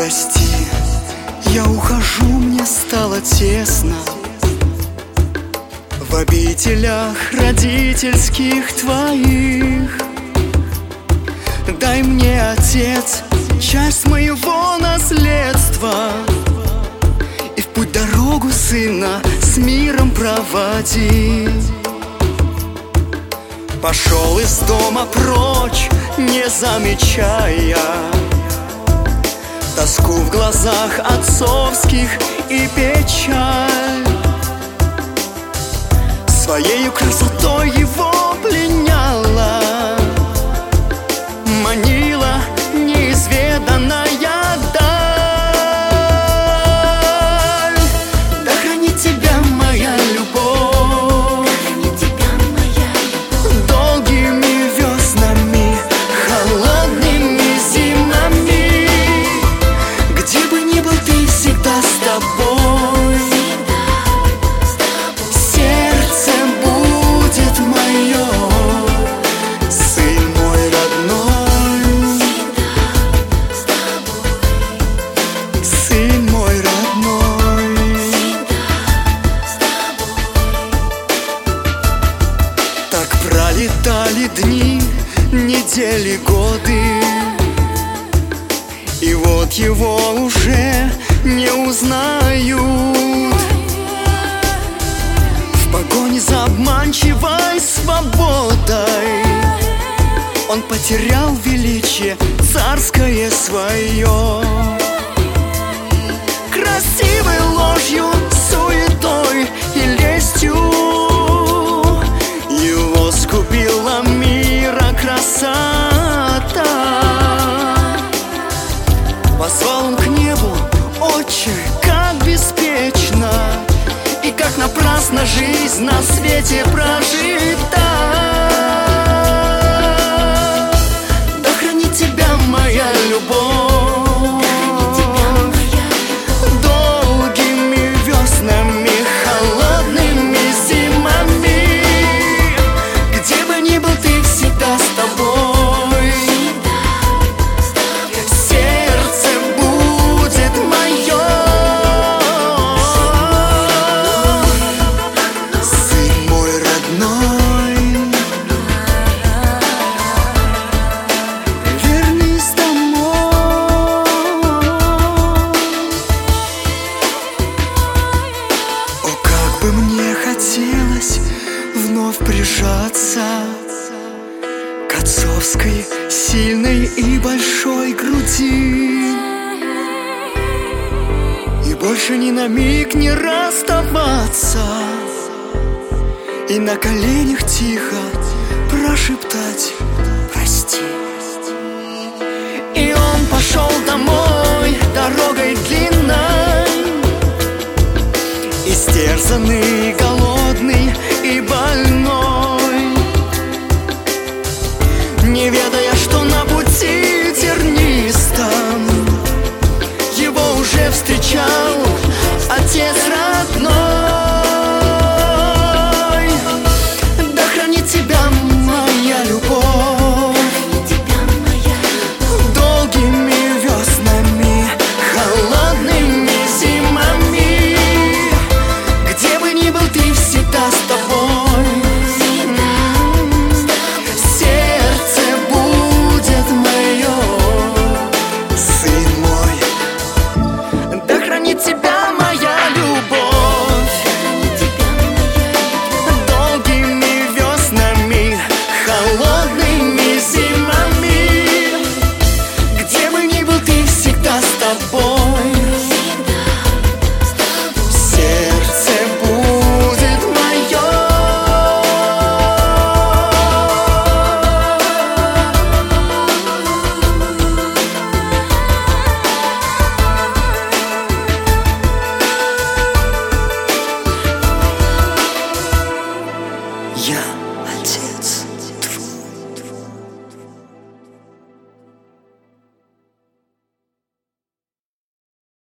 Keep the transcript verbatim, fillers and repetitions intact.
Прости, я ухожу, мне стало тесно в обителях родительских твоих. Дай мне, Отец, часть моего наследства, и в путь дорогу сына с миром проводи. Пошел из дома прочь, не замечая тоску в глазах отцовских и печаль. Своею красотой его пленяла, манила неизведанная даль. Да хранит тебя моя любовь, долгими веснами, холодными зимами. Где бы ни был, ты всегда с тобой. Сердце будет мое, сын мой родной, сын мой родной. Так пролетали дни, недели, годы, и вот его уже не узнают. В погоне за обманчивой свободой он потерял величие царское свое. Красивой ложью, суетой и лестью его скупила мира красота. Позвал он к небу: Отче, как беспечно и как напрасно жизнь на свете прожита. Да хранит тебя моя любовь, долгими веснами, холодными зимами. Где бы ни был, ты всегда с тобой. Сердце будет мое, сын мой родной. Вернись домой. О, как бы мне хотелось вновь прижаться к отцовской сильной и большой груди, и больше ни на миг не расставаться, и на коленях тихо прошептать: прости. И он пошел домой дорогой длинной, истерзанный, голодный и больной.